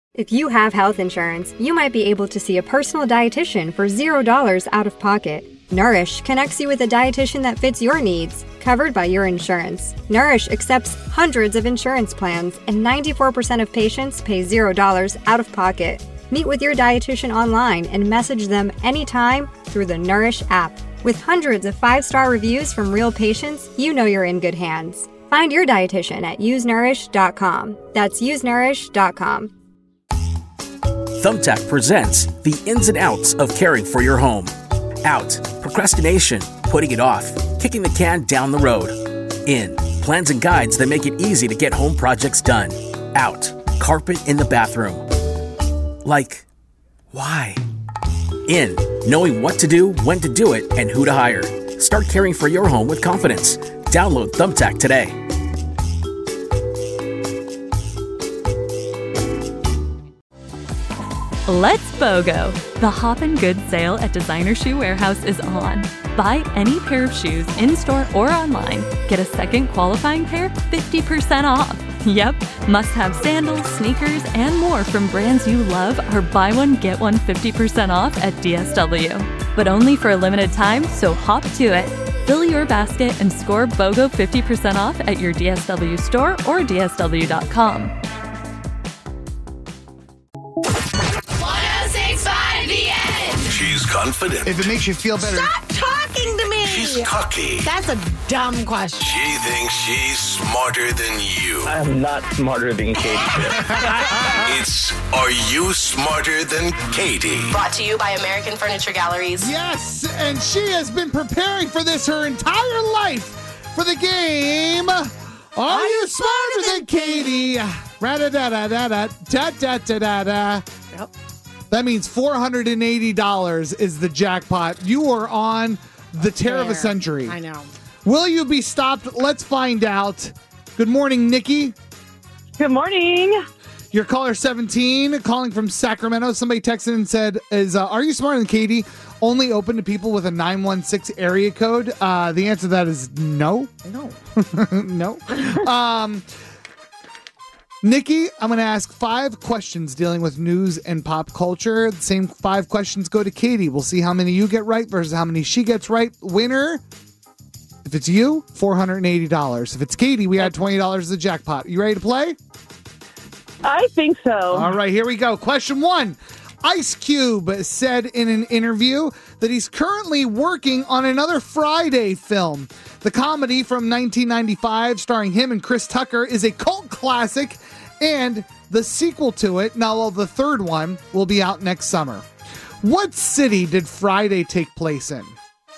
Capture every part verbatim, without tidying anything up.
If you have health insurance, you might be able to see a personal dietitian for zero dollars out of pocket. Nourish connects you with a dietitian that fits your needs, covered by your insurance. Nourish accepts hundreds of insurance plans, and ninety-four percent of patients pay zero dollars out of pocket. Meet with your dietitian online and message them anytime through the Nourish app. With hundreds of five-star reviews from real patients, you know you're in good hands. Find your dietitian at use nourish dot com. That's use nourish dot com. Thumbtack presents the ins and outs of caring for your home. Out, procrastination, putting it off, kicking the can down the road. In, plans and guides that make it easy to get home projects done. Out, carpet in the bathroom. Like, why? In, knowing what to do, when to do it, and who to hire. Start caring for your home with confidence. Download Thumbtack today. Let's BOGO! The Hoppin' Good sale at Designer Shoe Warehouse is on. Buy any pair of shoes in-store or online. Get a second qualifying pair fifty percent off. Yep, must-have sandals, sneakers, and more from brands you love are buy one, get one fifty percent off at D S W. But only for a limited time, so hop to it. Fill your basket and score BOGO fifty percent off at your D S W store or D S W dot com. She's confident. If it makes you feel better. Stop talking to me. She's cocky. That's a dumb question. She thinks she's smarter than you. I'm not smarter than Katie. It's Are You Smarter Than Katie? Brought to you by American Furniture Galleries. Yes, and she has been preparing for this her entire life for the game. Are, Are you smarter, smarter than Katie? Ra-da-da-da-da-da-da-da-da-da. Yep. That means four hundred eighty dollars is the jackpot. You are on the tear of a century. I know. Will you be stopped? Let's find out. Good morning, Nikki. Good morning. Your caller seventeen, calling from Sacramento. Somebody texted and said, "Is uh, Are You Smarter Than Katie only open to people with a nine one six area code?" Uh, the answer to that is no. No. No. Um... Nikki, I'm going to ask five questions dealing with news and pop culture. The same five questions go to Katie. We'll see how many you get right versus how many she gets right. Winner, if it's you, four hundred eighty dollars. If it's Katie, we add twenty dollars to the jackpot. You ready to play? I think so. All right, here we go. Question one. Ice Cube said in an interview that he's currently working on another Friday film. The comedy from nineteen ninety-five starring him and Chris Tucker is a cult classic, and the sequel to it, now well, the third one, will be out next summer. What city did Friday take place in?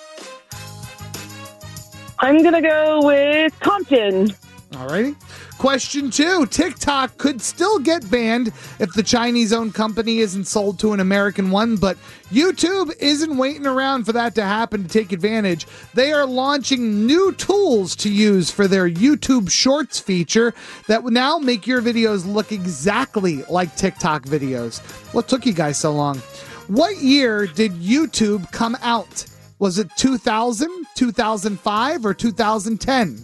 I'm going to go with Compton. All righty. Question two. TikTok could still get banned if the Chinese-owned company isn't sold to an American one, but YouTube isn't waiting around for that to happen to take advantage. They are launching new tools to use for their YouTube Shorts feature that will now make your videos look exactly like TikTok videos. What took you guys so long? What year did YouTube come out? Was it two thousand, two thousand five, or two thousand ten?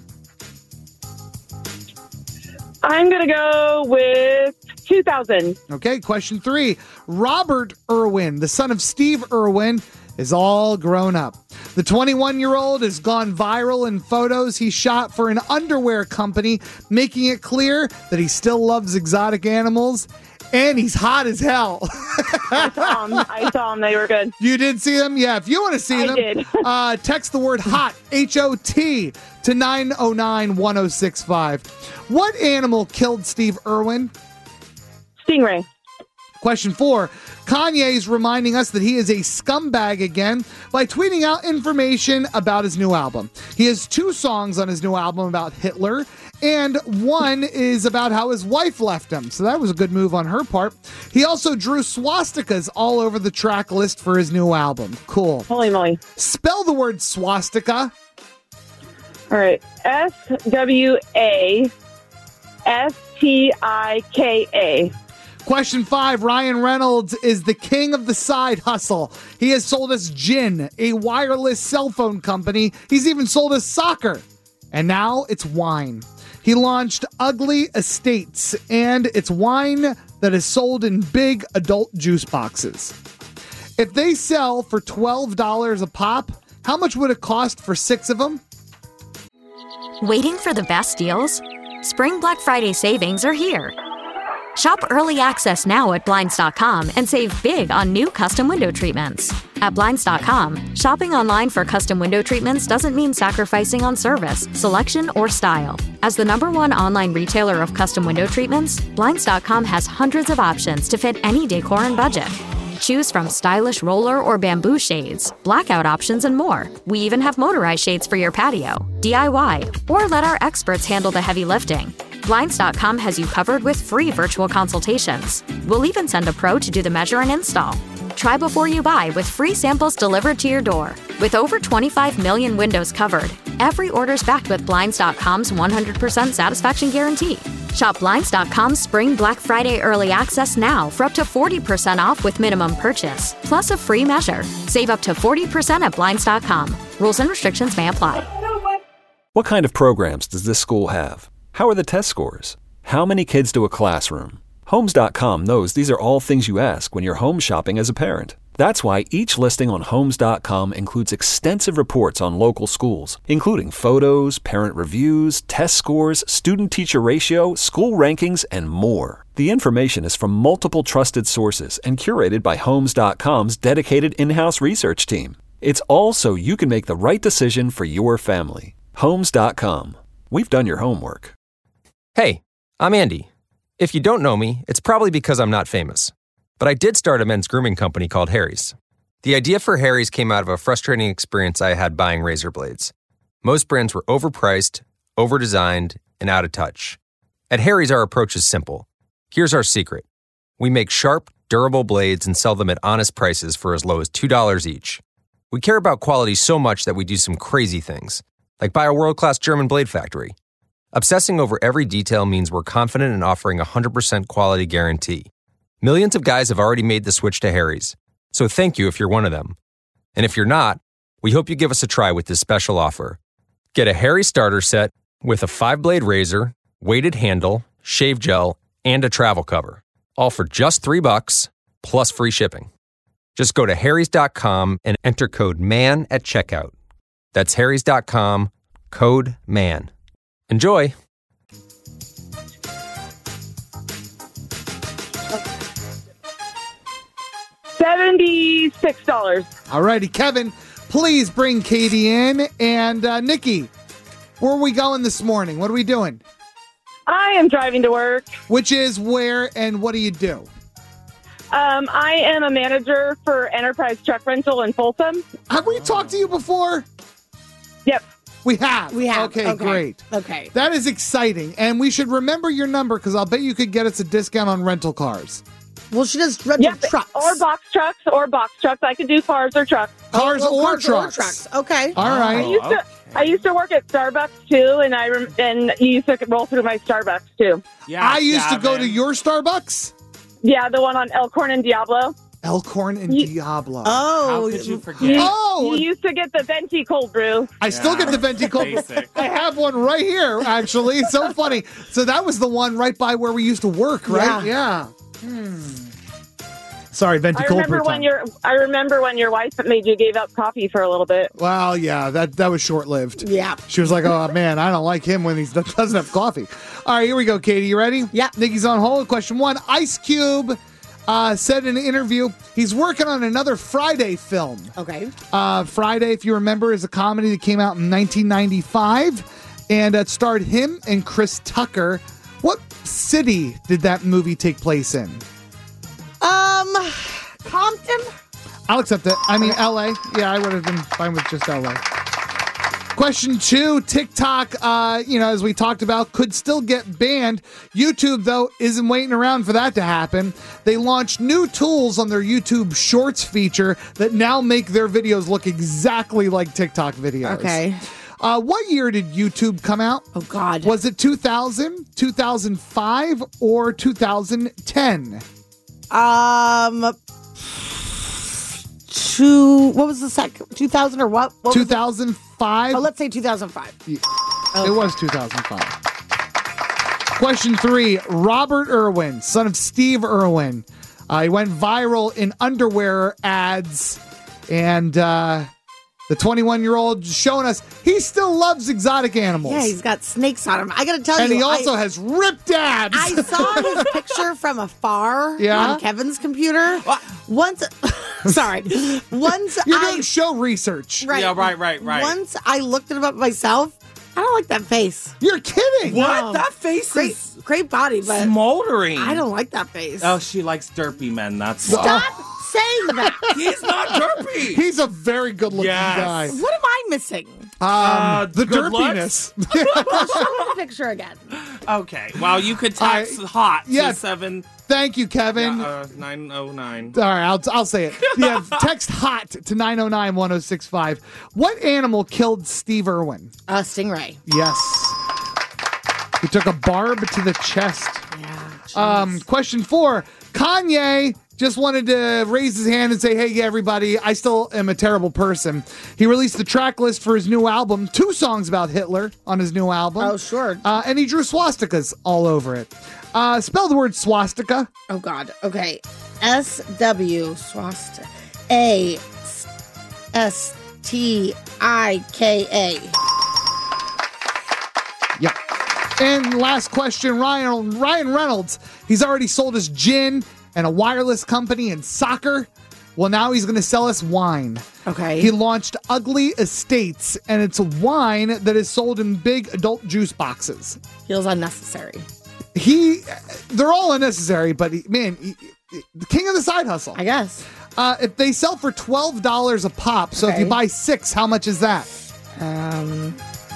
I'm going to go with two thousand. Okay, question three. Robert Irwin, the son of Steve Irwin, is all grown up. The twenty-one-year-old has gone viral in photos he shot for an underwear company, making it clear that he still loves exotic animals, and he's hot as hell. I saw them. I saw them. They were good. You did see them? Yeah, if you want to see I them, did. uh, text the word HOT, H O T, to nine oh nine, one oh six five. What animal killed Steve Irwin? Stingray. Question four. Kanye's reminding us that he is a scumbag again by tweeting out information about his new album. He has two songs on his new album about Hitler, and one is about how his wife left him. So that was a good move on her part. He also drew swastikas all over the track list for his new album. Cool. Holy moly. Spell the word swastika. All right. S W A S T I K A. Question five. Ryan Reynolds is the king of the side hustle. He has sold us gin, a wireless cell phone company. He's even sold us soccer. And now it's wine. He launched Ugly Estates, and it's wine that is sold in big adult juice boxes. If they sell for twelve dollars a pop, how much would it cost for six of them? Waiting for the best deals? Spring Black Friday savings are here. Shop early access now at Blinds dot com and save big on new custom window treatments. At Blinds dot com, shopping online for custom window treatments doesn't mean sacrificing on service, selection, or style. As the number one online retailer of custom window treatments, Blinds dot com has hundreds of options to fit any decor and budget. Choose from stylish roller or bamboo shades, blackout options, and more. We even have motorized shades for your patio, D I Y, or let our experts handle the heavy lifting. Blinds dot com has you covered with free virtual consultations. We'll even send a pro to do the measure and install. Try before you buy with free samples delivered to your door. With over twenty-five million windows covered, every order's backed with Blinds dot com's one hundred percent satisfaction guarantee. Shop Blinds dot com's Spring Black Friday Early Access now for up to forty percent off with minimum purchase, plus a free measure. Save up to forty percent at Blinds dot com. Rules and restrictions may apply. What kind of programs does this school have? How are the test scores? How many kids do a classroom? Homes dot com knows these are all things you ask when you're home shopping as a parent. That's why each listing on Homes dot com includes extensive reports on local schools, including photos, parent reviews, test scores, student-teacher ratio, school rankings, and more. The information is from multiple trusted sources and curated by Homes dot com's dedicated in-house research team. It's all so you can make the right decision for your family. Homes dot com. We've done your homework. Hey, I'm Andy. If you don't know me, it's probably because I'm not famous. But I did start a men's grooming company called Harry's. The idea for Harry's came out of a frustrating experience I had buying razor blades. Most brands were overpriced, overdesigned, and out of touch. At Harry's, our approach is simple. Here's our secret. We make sharp, durable blades and sell them at honest prices for as low as two dollars each. We care about quality so much that we do some crazy things, like buy a world-class German blade factory. Obsessing over every detail means we're confident in offering a one hundred percent quality guarantee. Millions of guys have already made the switch to Harry's, so thank you if you're one of them. And if you're not, we hope you give us a try with this special offer. Get a Harry's starter set with a five-blade razor, weighted handle, shave gel, and a travel cover, all for just three bucks plus free shipping. Just go to Harry's dot com and enter code MAN at checkout. That's Harry's dot com, code MAN. Enjoy! seventy-six dollars. All righty, Kevin, please bring Katie in. And uh, Nikki, where are we going this morning? What are we doing? I am driving to work. Which is where and what do you do? Um, I am a manager for Enterprise Truck Rental in Folsom. Have we talked to you before? Yep. We have. We have. Okay, Okay. great. Okay. That is exciting. And we should remember your number because I'll bet you could get us a discount on rental cars. Well, she does rental Yep. trucks. Or box trucks or box trucks. I could do cars or trucks. Cars Oh, well, or cars trucks. trucks. Okay. All I right. used to I used to work at Starbucks too, and I rem- and you used to roll through my Starbucks too. Yeah, I used to go Gavin. to your Starbucks. Yeah, the one on Elkhorn and Diablo. Elkhorn and You- Diablo. Oh. How could you forget? You, Oh. you used to get the venti cold brew. I still Yeah. get the venti cold. Basic. I have one right here, actually. It's so funny. So that was the one right by where we used to work, right? Yeah. Hmm. Sorry, venti I cold remember brew when time. your I remember when your wife made you gave up coffee for a little bit. Well, yeah, that that was short lived. Yeah. She was like, "Oh man, I don't like him when he doesn't have coffee." All right, here we go, Katie. You ready? Yeah. Nikki's on hold. Question one: Ice Cube uh, said in an interview he's working on another Friday film. Okay. Uh, Friday, if you remember, is a comedy that came out in nineteen ninety-five, and it starred him and Chris Tucker. What city did that movie take place in? Um, Compton? I'll accept it. I mean, L A. Yeah, I would have been fine with just L A. Question two, TikTok, uh, you know, as we talked about, could still get banned. YouTube, though, isn't waiting around for that to happen. They launched new tools on their YouTube Shorts feature that now make their videos look exactly like TikTok videos. Okay. Uh, what year did YouTube come out? Oh, God. Was it two thousand, two thousand five, or two thousand ten? Um, two, what was the second? two thousand or what? what was it? two thousand five? Oh, let's say two thousand five. It was two thousand five. Question three, Robert Irwin, son of Steve Irwin. Uh, he went viral in underwear ads, and uh, the twenty-one-year-old showing us he still loves exotic animals. Yeah, he's got snakes on him. I got to tell and you. And he also I, has ripped abs. I saw his picture from afar yeah? on Kevin's computer. Once, sorry. Once You're I, doing show research. Right. Yeah, right, right, right. Once I looked it up myself, I don't like that face. You're kidding. What? No. That face great, is great body, but smoldering. I don't like that face. Oh, she likes derpy men. That's Stop oh. saying that. He's not derpy. He's a very good-looking yes. guy. What am I missing? Um, uh, the derpiness. Show me the picture again. Okay. Well, you could text I, hot yeah, to seven. Thank you, Kevin. Yeah, uh, nine oh nine. All right, I'll, I'll say it. Yeah, text hot to nine oh nine, one oh six five. What animal killed Steve Irwin? A stingray. Yes. He took a barb to the chest. Yeah. Um, question four. Kanye just wanted to raise his hand and say, hey, yeah, everybody, I still am a terrible person. He released the track list for his new album, two songs about Hitler on his new album. Oh, sure. Uh, and he drew swastikas all over it. Uh, spell the word swastika. Oh, God. Okay. S W, swastika. A S T I K A. Yep. And last question, Ryan Ryan Reynolds. He's already sold us gin and a wireless company and soccer. Well, now he's going to sell us wine. Okay. He launched Ugly Estates, and it's a wine that is sold in big adult juice boxes. Feels unnecessary. He, they're all unnecessary, but he, man, he, he, the king of the side hustle. I guess. Uh, if they sell for twelve dollars a pop, so okay. if you buy six, how much is that? Um,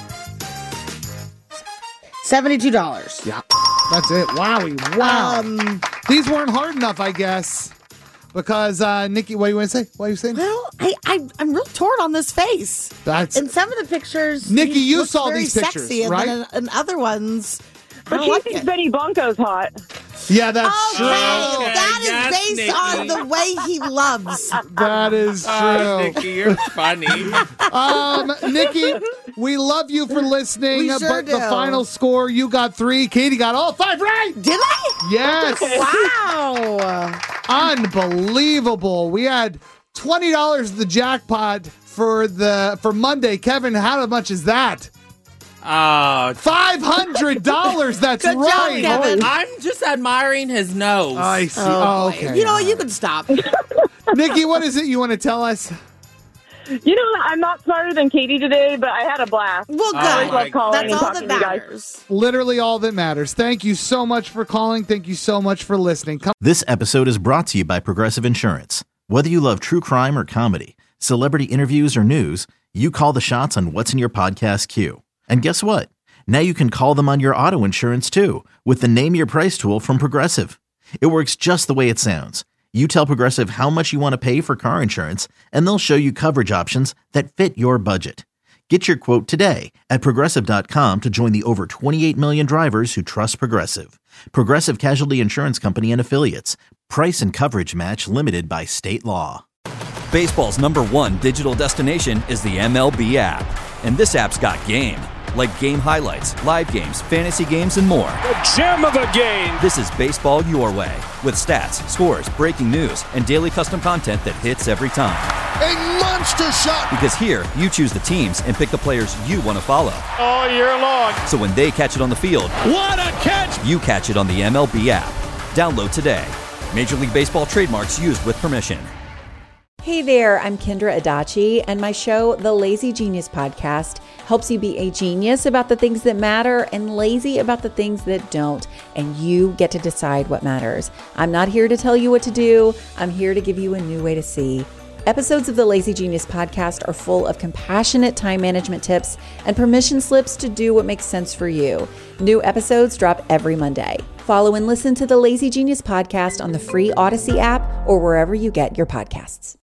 seventy-two dollars. Yeah, that's it. Wowie, wow. Um, These weren't hard enough, I guess, because uh, Nikki, what do you want to say? What are you saying? Well, I, I I'm real torn on this face. That's in some of the pictures. Nikki, you looks saw very these pictures, sexy, right? And then in other ones, but I she like thinks it. Benny Blanco's hot. Yeah, that's okay. true. Okay, That is yes, based Nikki. on the way he loves. That is true. Oh, Nikki, you're funny. um, Nikki, we love you for listening. We sure but do. the final score, you got three. Katie got all five right. Did I? Yes. Wow. Unbelievable. We had twenty dollars the jackpot for the for Monday. Kevin, how much is that? Oh, five hundred dollars. That's Good job, right. Kevin. I'm just admiring his nose. I see. Oh, Oh, okay. You know what? You can stop. Nikki, what is it you want to tell us? You know, I'm not smarter than Katie today, but I had a blast. Well, good. I always love calling That's and all talking that to you guys. matters. Literally all that matters. Thank you so much for calling. Thank you so much for listening. Come- This episode is brought to you by Progressive Insurance. Whether you love true crime or comedy, celebrity interviews or news, you call the shots on what's in your podcast queue. And guess what? Now you can call them on your auto insurance too with the Name Your Price tool from Progressive. It works just the way it sounds. You tell Progressive how much you want to pay for car insurance, and they'll show you coverage options that fit your budget. Get your quote today at Progressive dot com to join the over twenty-eight million drivers who trust Progressive. Progressive Casualty Insurance Company and Affiliates. Price and coverage match limited by state law. Baseball's number one digital destination is the M L B app. And this app's got game. Like game highlights, live games, fantasy games, and more. The gem of the game. This is baseball your way. With stats, scores, breaking news, and daily custom content that hits every time. A monster shot. Because here, you choose the teams and pick the players you want to follow. All year long. So when they catch it on the field, what a catch! You catch it on the M L B app. Download today. Major League Baseball trademarks used with permission. Hey there, I'm Kendra Adachi, and my show, The Lazy Genius Podcast, helps you be a genius about the things that matter and lazy about the things that don't, and you get to decide what matters. I'm not here to tell you what to do. I'm here to give you a new way to see. Episodes of the Lazy Genius Podcast are full of compassionate time management tips and permission slips to do what makes sense for you. New episodes drop every Monday. Follow and listen to the Lazy Genius Podcast on the free Odyssey app or wherever you get your podcasts.